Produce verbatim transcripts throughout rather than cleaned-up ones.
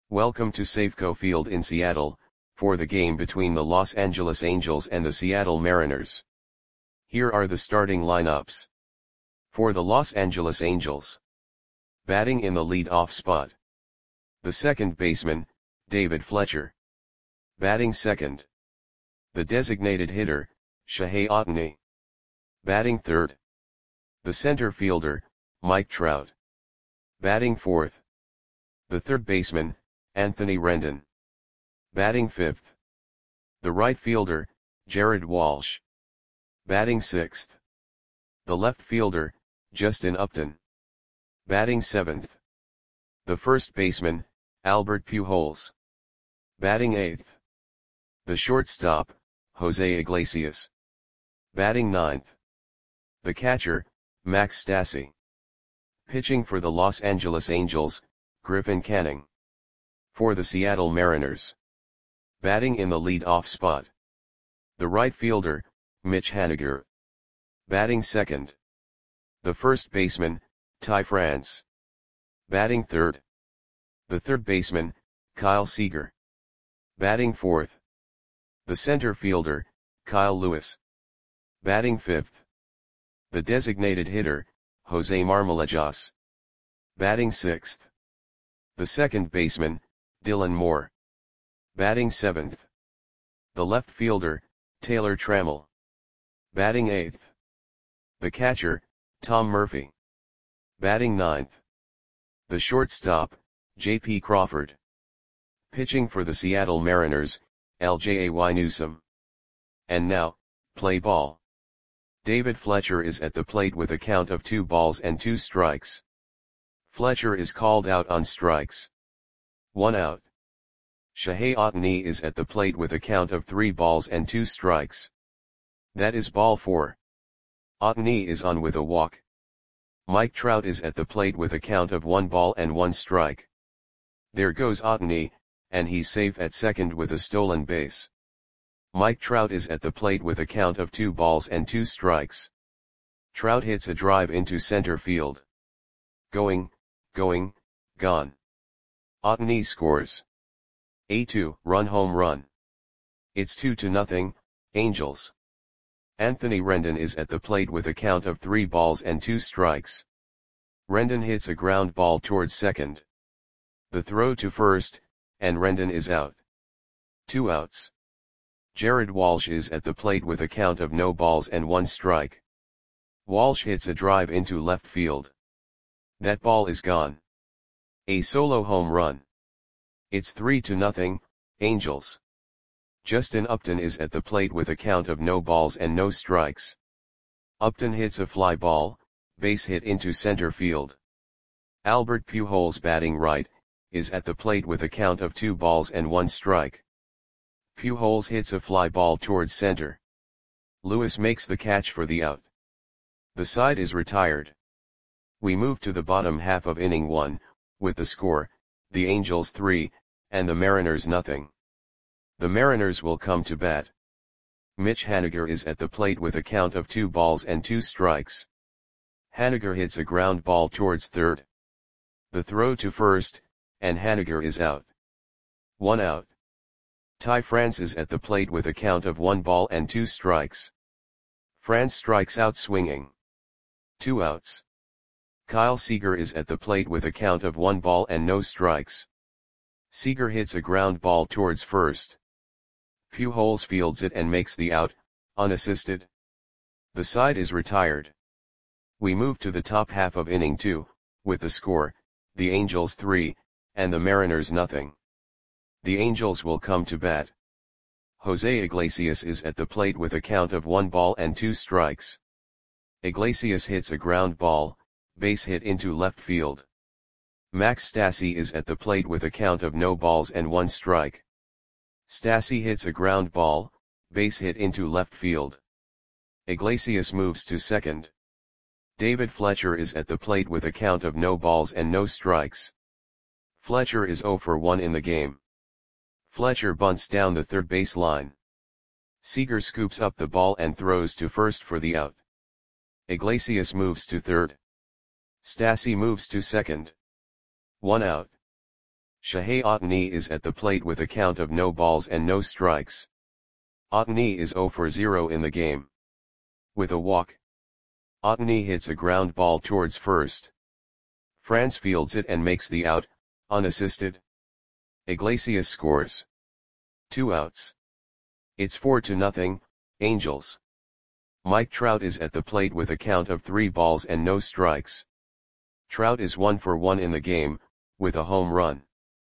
Welcome to Safeco Field in Seattle, for the game between the Los Angeles Angels and the Seattle Mariners. Here are the starting lineups. For the Los Angeles Angels. Batting in the lead-off spot. The second baseman, David Fletcher. Batting second. The designated hitter, Shohei Ohtani. Batting third. The center fielder, Mike Trout. Batting fourth. The third baseman, Anthony Rendon. Batting fifth. The right fielder, Jared Walsh. Batting sixth. The left fielder, Justin Upton. Batting seventh. The first baseman, Albert Pujols. Batting eighth. The shortstop, Jose Iglesias. Batting ninth. The catcher, Max Stassi. Pitching for the Los Angeles Angels, Griffin Canning. For the Seattle Mariners. Batting in the lead-off spot. The right fielder, Mitch Haniger. Batting second. The first baseman, Ty France. Batting third. The third baseman, Kyle Seager. Batting fourth. The center fielder, Kyle Lewis. Batting fifth. The designated hitter, Jose Marmolejas. Batting sixth. The second baseman, Dylan Moore. Batting seventh. The left fielder, Taylor Trammell. Batting eighth. The catcher, Tom Murphy. Batting ninth. The shortstop, J P Crawford. Pitching for the Seattle Mariners, L J A Y Newsome. And now, play ball. David Fletcher is at the plate with a count of two balls and two strikes. Fletcher is called out on strikes. One out. Shohei Ohtani is at the plate with a count of three balls and two strikes. That is ball four. Ohtani is on with a walk. Mike Trout is at the plate with a count of one ball and one strike. There goes Ohtani, and he's safe at second with a stolen base. Mike Trout is at the plate with a count of two balls and two strikes. Trout hits a drive into center field. Going, going, gone. Ohtani scores. A two-run home run. It's two to nothing, Angels. Anthony Rendon is at the plate with a count of three balls and two strikes. Rendon hits a ground ball towards second. The throw to first, and Rendon is out. Two outs. Jared Walsh is at the plate with a count of no balls and one strike. Walsh hits a drive into left field. That ball is gone. A solo home run. It's three to nothing, Angels. Justin Upton is at the plate with a count of no balls and no strikes. Upton hits a fly ball, base hit into center field. Albert Pujols, batting right, is at the plate with a count of two balls and one strike. Pujols hits a fly ball towards center. Lewis makes the catch for the out. The side is retired. We move to the bottom half of inning one, with the score, the Angels three, and the Mariners nothing. The Mariners will come to bat. Mitch Haniger is at the plate with a count of two balls and two strikes. Haniger hits a ground ball towards third. The throw to first, and Haniger is out. One out. Ty France is at the plate with a count of one ball and two strikes. France strikes out swinging. Two outs. Kyle Seager is at the plate with a count of one ball and no strikes. Seager hits a ground ball towards first. Pujols fields it and makes the out, unassisted. The side is retired. We move to the top half of inning two, with the score, the Angels three, and the Mariners nothing. The Angels will come to bat. Jose Iglesias is at the plate with a count of one ball and two strikes. Iglesias hits a ground ball, base hit into left field. Max Stassi is at the plate with a count of no balls and one strike. Stassi hits a ground ball, base hit into left field. Iglesias moves to second. David Fletcher is at the plate with a count of no balls and no strikes. Fletcher is zero for one in the game. Fletcher bunts down the third base line. Seager scoops up the ball and throws to first for the out. Iglesias moves to third. Stassi moves to second. One out. Shohei Ohtani is at the plate with a count of no balls and no strikes. Ohtani is zero for zero in the game. With a walk, Ohtani hits a ground ball towards first. France fields it and makes the out, unassisted. Iglesias scores. Two outs. It's four to nothing, Angels. Mike Trout is at the plate with a count of three balls and no strikes. Trout is one for one in the game, with a home run.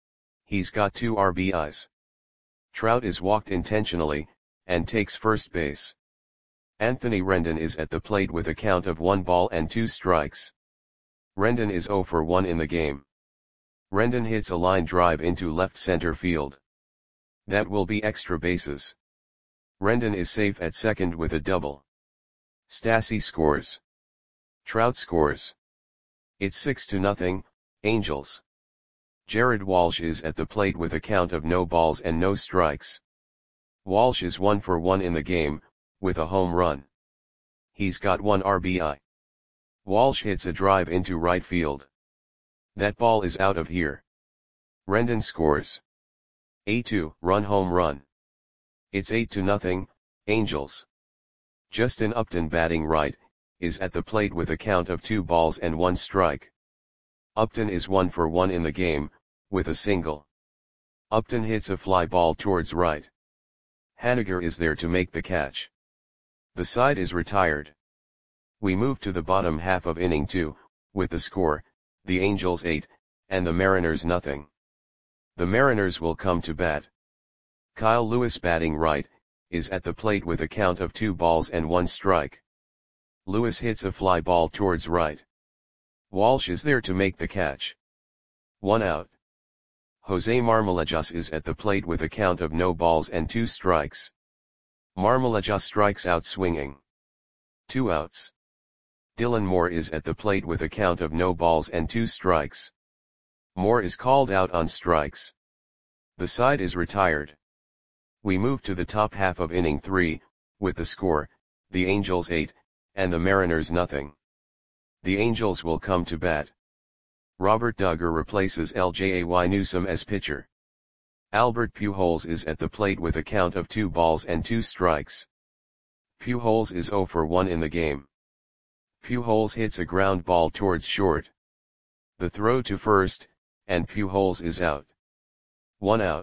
He's got two R B Is. Trout is walked intentionally, and takes first base. Anthony Rendon is at the plate with a count of one ball and two strikes. Rendon is zero for one in the game. Rendon hits a line drive into left center field. That will be extra bases. Rendon is safe at second with a double. Stassi scores. Trout scores. It's six to nothing, Angels. Jared Walsh is at the plate with a count of no balls and no strikes. Walsh is one for one in the game, with a home run. He's got one R B I. Walsh hits a drive into right field. That ball is out of here. Rendon scores. A two run home run. It's eight to nothing, Angels. Justin Upton batting right, is at the plate with a count of two balls and one strike. Upton is one for one in the game, with a single. Upton hits a fly ball towards right. Haniger is there to make the catch. The side is retired. We move to the bottom half of inning two, with the score, the Angels eight, and the Mariners nothing. The Mariners will come to bat. Kyle Lewis batting right, is at the plate with a count of two balls and one strike. Lewis hits a fly ball towards right. Walsh is there to make the catch. One out. Jose Marmolejos is at the plate with a count of no balls and two strikes. Marmolejos strikes out swinging. Two outs. Dylan Moore is at the plate with a count of no balls and two strikes. Moore is called out on strikes. The side is retired. We move to the top half of inning three, with the score, the Angels eight, and the Mariners nothing. The Angels will come to bat. Robert Duggar replaces L J A Y Newsome as pitcher. Albert Pujols is at the plate with a count of two balls and two strikes. Pujols is zero for one in the game. Pujols hits a ground ball towards short. The throw to first, and Pujols is out. One out.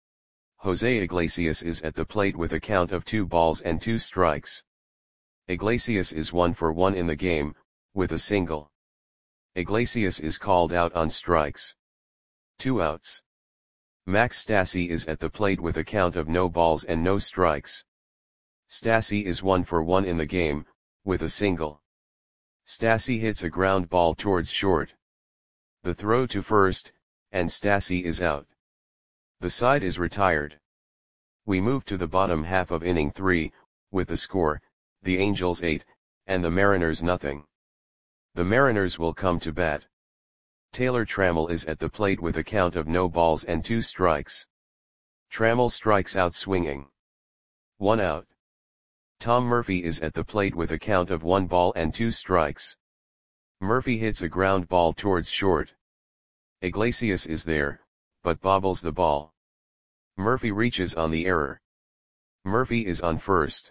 Jose Iglesias is at the plate with a count of two balls and two strikes. Iglesias is one for one in the game, with a single. Iglesias is called out on strikes. Two outs. Max Stassi is at the plate with a count of no balls and no strikes. Stassi is one for one in the game, with a single. Stassi hits a ground ball towards short. The throw to first, and Stassi is out. The side is retired. We move to the bottom half of inning three, with the score, the Angels eight, and the Mariners nothing. The Mariners will come to bat. Taylor Trammell is at the plate with a count of no balls and two strikes. Trammell strikes out swinging. One out. Tom Murphy is at the plate with a count of one ball and two strikes. Murphy hits a ground ball towards short. Iglesias is there, but bobbles the ball. Murphy reaches on the error. Murphy is on first.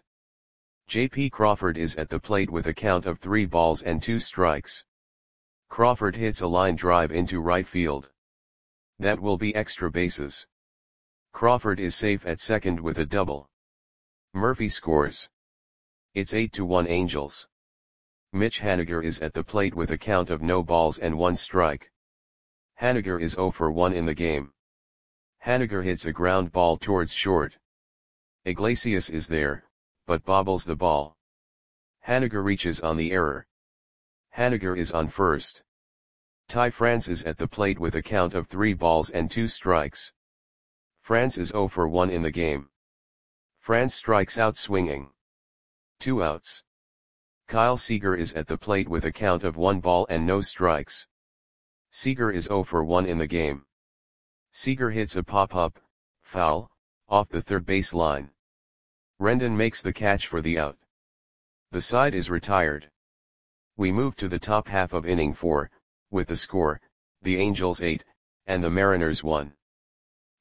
J P Crawford is at the plate with a count of three balls and two strikes. Crawford hits a line drive into right field. That will be extra bases. Crawford is safe at second with a double. Murphy scores. It's eight to one Angels. Mitch Haniger is at the plate with a count of no balls and one strike. Haniger is zero for one in the game. Haniger hits a ground ball towards short. Iglesias is there, but bobbles the ball. Haniger reaches on the error. Haniger is on first. Ty France is at the plate with a count of three balls and two strikes. France is zero for one in the game. France strikes out swinging. Two outs. Kyle Seager is at the plate with a count of one ball and no strikes. Seager is zero for one in the game. Seager hits a pop-up, foul, off the third base line. Rendon makes the catch for the out. The side is retired. We move to the top half of inning four, with the score, the Angels eight, and the Mariners one.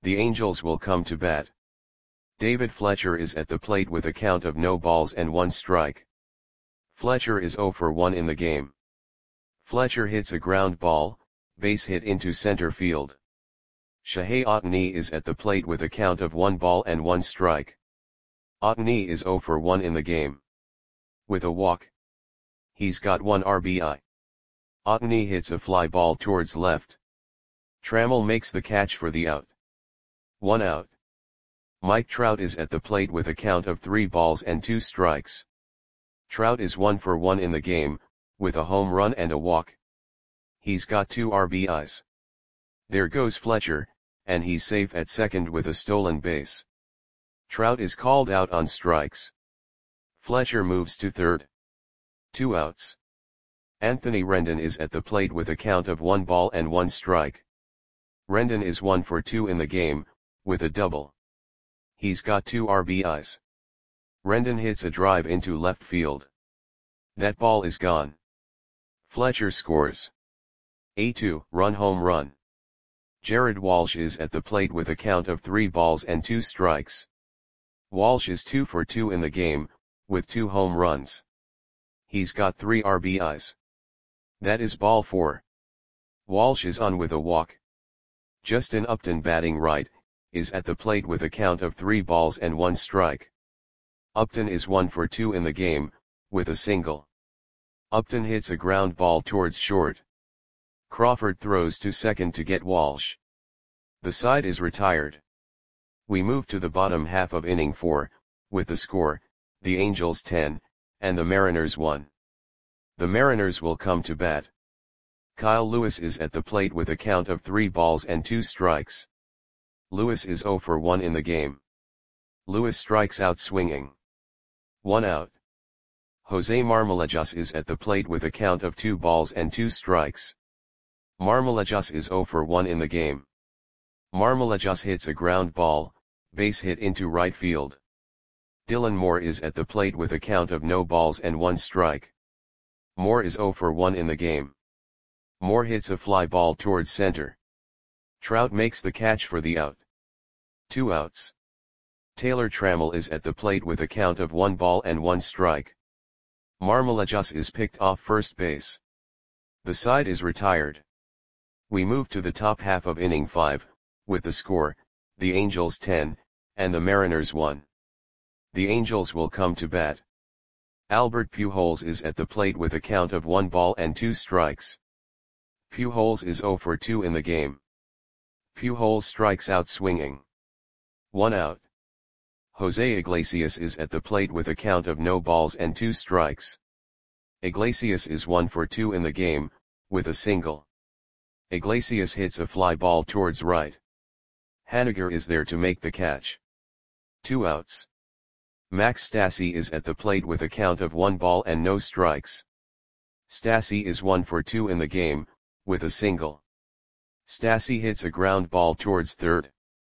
The Angels will come to bat. David Fletcher is at the plate with a count of no balls and one strike. Fletcher is zero for one in the game. Fletcher hits a ground ball, base hit into center field. Shohei Ohtani is at the plate with a count of one ball and one strike. Ohtani is zero for one in the game. With a walk. He's got one R B I. Ohtani hits a fly ball towards left. Trammell makes the catch for the out. One out. Mike Trout is at the plate with a count of three balls and two strikes. Trout is one for one in the game, with a home run and a walk. He's got two R B Is. There goes Fletcher, and he's safe at second with a stolen base. Trout is called out on strikes. Fletcher moves to third. Two outs. Anthony Rendon is at the plate with a count of one ball and one strike. Rendon is one for two in the game, with a double. He's got two R B Is. Rendon hits a drive into left field. That ball is gone. Fletcher scores. A two-run home run. Jared Walsh is at the plate with a count of three balls and two strikes. Walsh is two for two in the game, with two home runs. He's got three R B Is. That is ball four. Walsh is on with a walk. Justin Upton, batting right, is at the plate with a count of three balls and one strike. Upton is one for two in the game, with a single. Upton hits a ground ball towards short. Crawford throws to second to get Walsh. The side is retired. We move to the bottom half of inning four, with the score, the Angels ten, and the Mariners one. The Mariners will come to bat. Kyle Lewis is at the plate with a count of three balls and two strikes. Lewis is zero for one in the game. Lewis strikes out swinging. One out. Jose Marmolejos is at the plate with a count of two balls and two strikes. Marmolejos is zero for one in the game. Marmolejos hits a ground ball, base hit into right field. Dylan Moore is at the plate with a count of no balls and one strike. Moore is zero for one in the game. Moore hits a fly ball towards center. Trout makes the catch for the out. Two outs. Taylor Trammell is at the plate with a count of one ball and one strike. Marmolejos is picked off first base. The side is retired. We move to the top half of inning five, with the score, the Angels ten, and the Mariners one. The Angels will come to bat. Albert Pujols is at the plate with a count of one ball and two strikes. Pujols is zero for two in the game. Pujols strikes out swinging. One out. Jose Iglesias is at the plate with a count of no balls and two strikes. Iglesias is one for two in the game, with a single. Iglesias hits a fly ball towards right. Haniger is there to make the catch. Two outs. Max Stassi is at the plate with a count of one ball and no strikes. Stassi is one for two in the game, with a single. Stassi hits a ground ball towards third.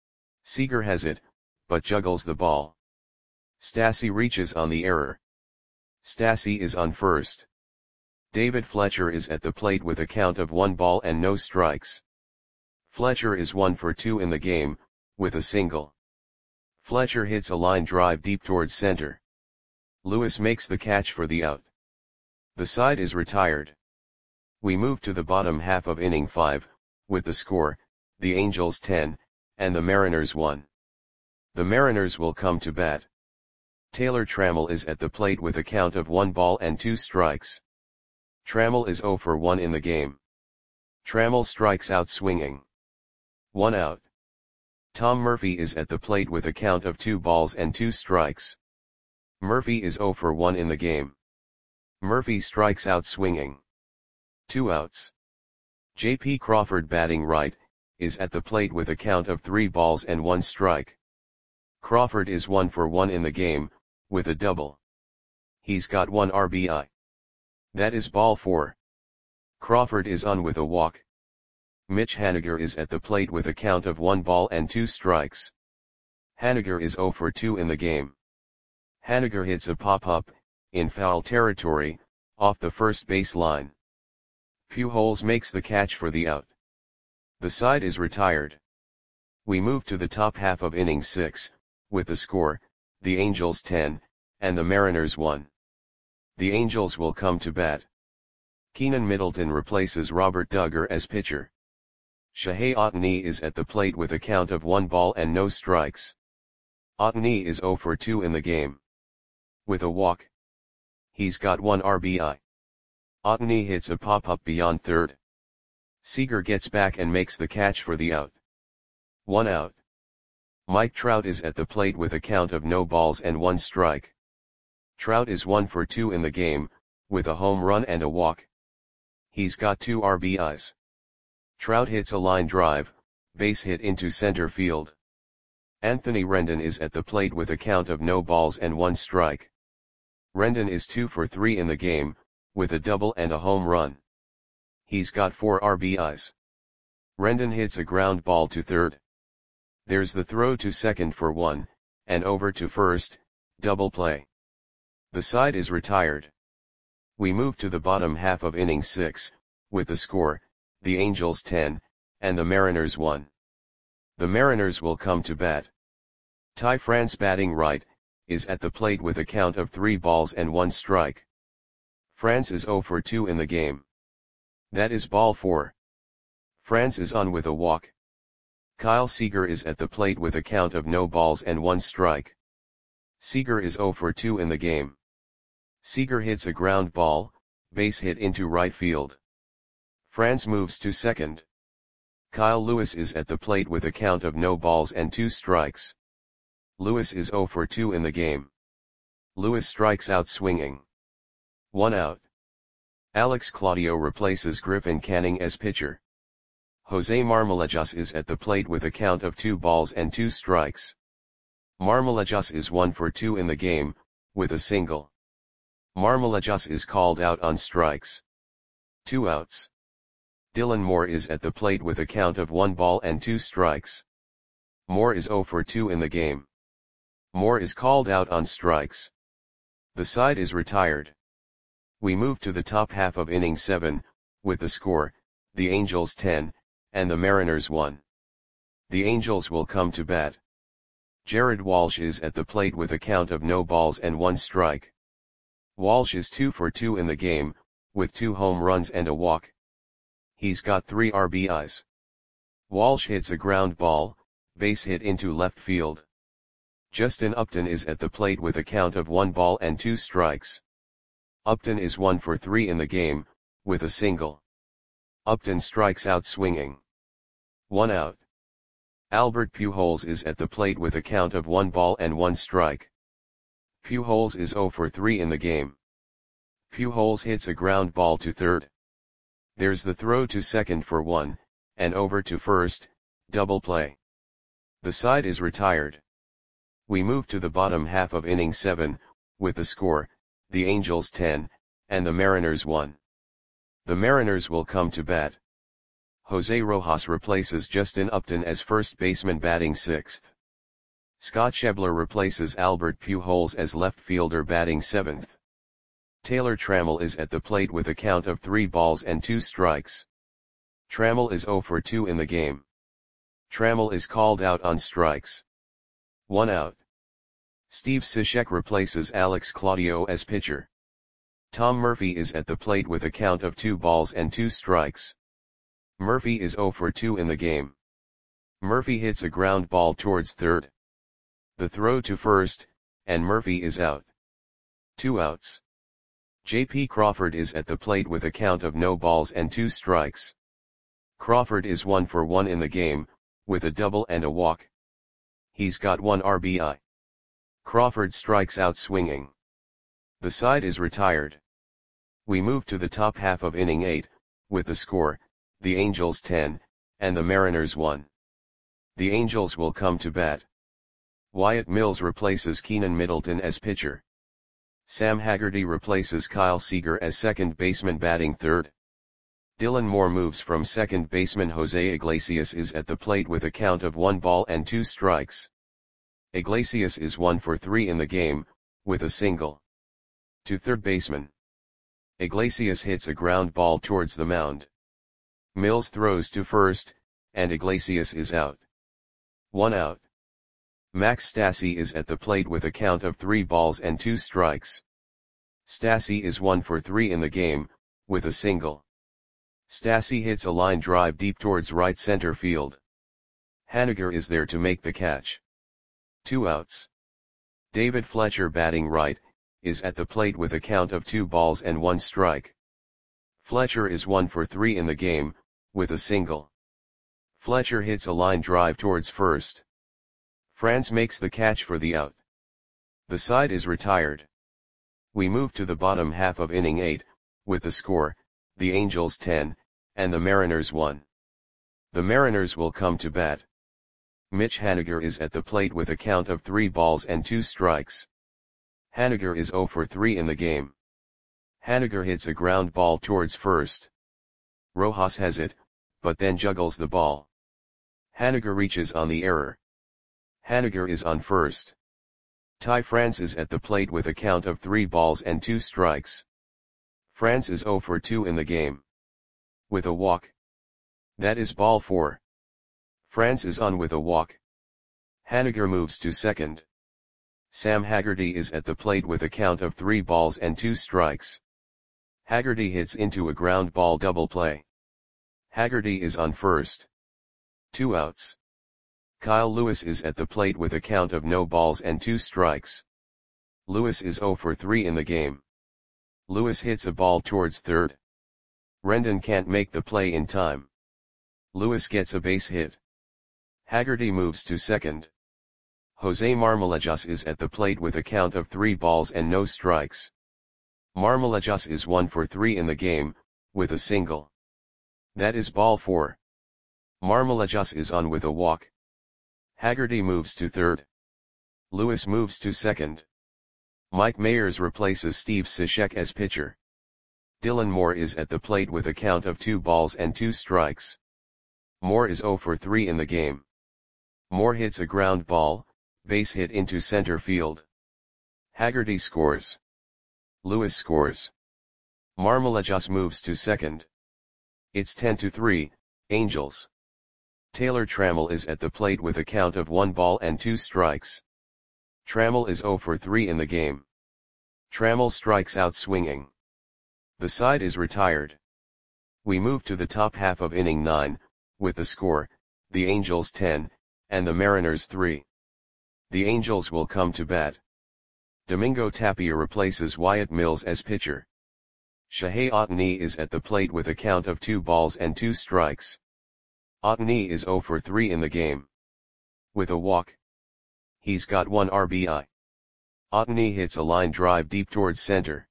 Seager has it, but juggles the ball. Stassi reaches on the error. Stassi is on first. David Fletcher is at the plate with a count of one ball and no strikes. Fletcher is one for two in the game, with a single. Fletcher hits a line drive deep towards center. Lewis makes the catch for the out. The side is retired. We move to the bottom half of inning five, with the score, the Angels ten, and the Mariners one. The Mariners will come to bat. Taylor Trammell is at the plate with a count of one ball and two strikes. Trammell is zero for one in the game. Trammell strikes out swinging. One out. Tom Murphy is at the plate with a count of two balls and two strikes. Murphy is zero for one in the game. Murphy strikes out swinging. Two outs. J P Crawford, batting right, is at the plate with a count of three balls and one strike. Crawford is one for one in the game, with a double. He's got one R B I. That is ball four. Crawford is on with a walk. Mitch Haniger is at the plate with a count of one ball and two strikes. Haniger is zero for two in the game. Haniger hits a pop-up, in foul territory, off the first base line. Pujols makes the catch for the out. The side is retired. We move to the top half of inning six, with the score, the Angels ten, and the Mariners one. The Angels will come to bat. Keenan Middleton replaces Robert Duggar as pitcher. Shohei Ohtani is at the plate with a count of one ball and no strikes. Ohtani is oh for two in the game. With a walk. He's got one R B I. Ohtani hits a pop-up beyond third. Seager gets back and makes the catch for the out. One out. Mike Trout is at the plate with a count of no balls and one strike. Trout is one for two in the game, with a home run and a walk. He's got two R B Is. Trout hits a line drive, base hit into center field. Anthony Rendon is at the plate with a count of no balls and one strike. Rendon is two for three in the game, with a double and a home run. He's got four R B Is. Rendon hits a ground ball to third. There's the throw to second for one, and over to first, double play. The side is retired. We move to the bottom half of inning six, with the score, the Angels ten, and the Mariners one. The Mariners will come to bat. Ty France, batting right, is at the plate with a count of three balls and one strike. France is oh for two in the game. That is ball four. France is on with a walk. Kyle Seager is at the plate with a count of no balls and one strike. Seager is oh for two in the game. Seager hits a ground ball, base hit into right field. France moves to second. Kyle Lewis is at the plate with a count of no balls and two strikes. Lewis is oh for two in the game. Lewis strikes out swinging. One out. Alex Claudio replaces Griffin Canning as pitcher. Jose Marmolejos is at the plate with a count of two balls and two strikes. Marmolejos is one for two in the game, with a single. Marmolejos is called out on strikes. Two outs. Dylan Moore is at the plate with a count of one ball and two strikes. Moore is oh for two in the game. Moore is called out on strikes. The side is retired. We move to the top half of inning seven, with the score, the Angels ten, and the Mariners one. The Angels will come to bat. Jared Walsh is at the plate with a count of no balls and one strike. Walsh is two for two in the game, with two home runs and a walk. He's got three R B Is. Walsh hits a ground ball, base hit into left field. Justin Upton is at the plate with a count of one ball and two strikes. Upton is one for three in the game, with a single. Upton strikes out swinging. One out. Albert Pujols is at the plate with a count of one ball and one strike. Pujols is oh for three in the game. Pujols hits a ground ball to third. There's the throw to second for one, and over to first, double play. The side is retired. We move to the bottom half of inning seven, with the score, the Angels ten, and the Mariners one. The Mariners will come to bat. Jose Rojas replaces Justin Upton as first baseman, batting sixth. Scott Schebler replaces Albert Pujols as left fielder, batting seventh. Taylor Trammell is at the plate with a count of three balls and two strikes. Trammell is oh for two in the game. Trammell is called out on strikes. One out. Steve Cishek replaces Alex Claudio as pitcher. Tom Murphy is at the plate with a count of two balls and two strikes. Murphy is oh for two in the game. Murphy hits a ground ball towards third. The throw to first, and Murphy is out. Two outs. J P Crawford is at the plate with a count of no balls and two strikes. Crawford is one for one in the game, with a double and a walk. He's got one R B I. Crawford strikes out swinging. The side is retired. We move to the top half of inning eight, with the score, the Angels ten, and the Mariners one. The Angels will come to bat. Wyatt Mills replaces Keenan Middleton as pitcher. Sam Haggerty replaces Kyle Seager as second baseman, batting third. Dylan Moore moves from second baseman. Jose Iglesias is at the plate with a count of one ball and two strikes. Iglesias is one for three in the game, with a single. To third baseman. Iglesias hits a ground ball towards the mound. Mills throws to first, and Iglesias is out. one out. Max Stassi is at the plate with a count of three balls and two strikes. Stassi is one for three in the game, with a single. Stassi hits a line drive deep towards right center field. Haniger is there to make the catch. Two outs. David Fletcher, batting right, is at the plate with a count of two balls and one strike. Fletcher is one for three in the game, with a single. Fletcher hits a line drive towards first. Franz makes the catch for the out. The side is retired. We move to the bottom half of inning eight, with the score, the Angels ten, and the Mariners one. The Mariners will come to bat. Mitch Haniger is at the plate with a count of three balls and two strikes. Haniger is zero for three in the game. Haniger hits a ground ball towards first. Rojas has it, but then juggles the ball. Haniger reaches on the error. Haniger is on first. Ty France is at the plate with a count of three balls and two strikes. France is zero for two in the game. With a walk. That is ball four. France is on with a walk. Haniger moves to second. Sam Haggerty is at the plate with a count of three balls and two strikes. Haggerty hits into a ground ball double play. Haggerty is on first. Two outs. Kyle Lewis is at the plate with a count of no balls and two strikes. Lewis is zero for three in the game. Lewis hits a ball towards third. Rendon can't make the play in time. Lewis gets a base hit. Haggerty moves to second. Jose Marmolejas is at the plate with a count of three balls and no strikes. Marmolejas is one for three in the game, with a single. That is ball four. Marmolejas is on with a walk. Haggerty moves to third. Lewis moves to second. Mike Mayers replaces Steve Cishek as pitcher. Dylan Moore is at the plate with a count of two balls and two strikes. Moore is zero for three in the game. Moore hits a ground ball, base hit into center field. Haggerty scores. Lewis scores. Marmolejas moves to second. It's ten to three, Angels. Taylor Trammell is at the plate with a count of one ball and two strikes. Trammell is zero for three in the game. Trammell strikes out swinging. The side is retired. We move to the top half of inning nine, with the score, the Angels ten, and the Mariners three. The Angels will come to bat. Domingo Tapia replaces Wyatt Mills as pitcher. Shohei Ohtani is at the plate with a count of two balls and two strikes. Ohtani is zero for three in the game. With a walk. He's got one R B I. Ohtani hits a line drive deep towards center.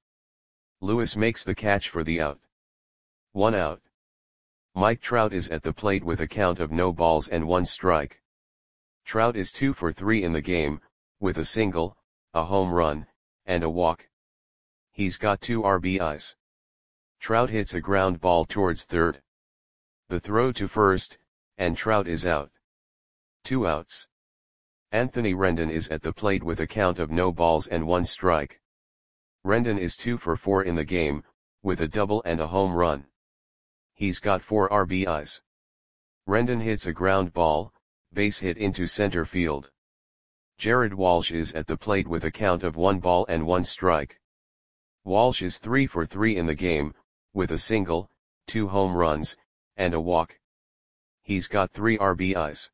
Lewis makes the catch for the out. One out. Mike Trout is at the plate with a count of no balls and one strike. Trout is two for three in the game, with a single, a home run, and a walk. He's got two R B Is. Trout hits a ground ball towards third. The throw to first, and Trout is out. Two outs. Anthony Rendon is at the plate with a count of no balls and one strike. Rendon is two for four in the game, with a double and a home run. He's got four R B Is. Rendon hits a ground ball, base hit into center field. Jared Walsh is at the plate with a count of one ball and one strike. Walsh is three for three in the game, with a single, two home runs, and a walk. He's got three R B Is.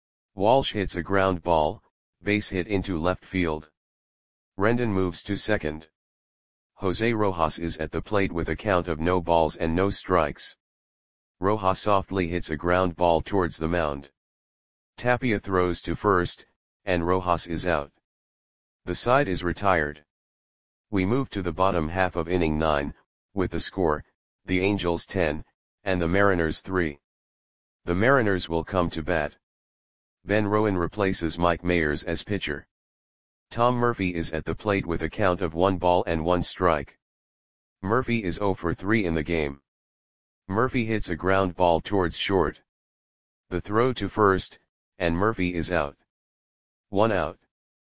Walsh hits a ground ball, base hit into left field. Rendon moves to second. Jose Rojas is at the plate with a count of no balls and no strikes. Rojas softly hits a ground ball towards the mound. Tapia throws to first, and Rojas is out. The side is retired. We move to the bottom half of inning nine, with the score, the Angels ten, and the Mariners three. The Mariners will come to bat. Ben Rowan replaces Mike Mayers as pitcher. Tom Murphy is at the plate with a count of one ball and one strike. Murphy is zero for three in the game. Murphy hits a ground ball towards short. The throw to first, and Murphy is out. One out.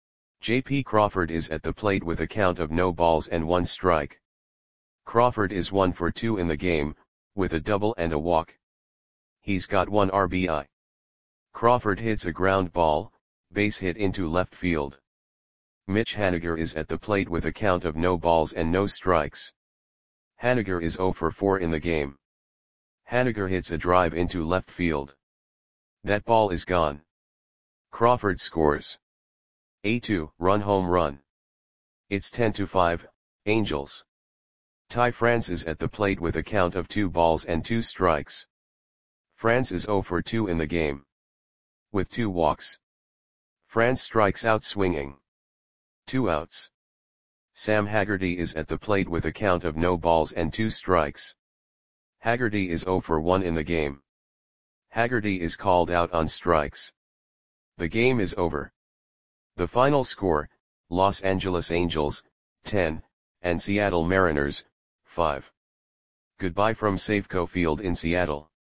J P Crawford is at the plate with a count of no balls and one strike. Crawford is one for two in the game, with a double and a walk. He's got one R B I. Crawford hits a ground ball, base hit into left field. Mitch Haniger is at the plate with a count of no balls and no strikes. Haniger is zero for four in the game. Haniger hits a drive into left field. That ball is gone. Crawford scores a two-run home run. It's ten to five, Angels. Ty France is at the plate with a count of two balls and two strikes. France is zero for two in the game. With two walks. France strikes out swinging. Two outs. Sam Haggerty is at the plate with a count of no balls and two strikes. Haggerty is zero for one in the game. Haggerty is called out on strikes. The game is over. The final score, Los Angeles Angels, ten, and Seattle Mariners, five. Goodbye from Safeco Field in Seattle.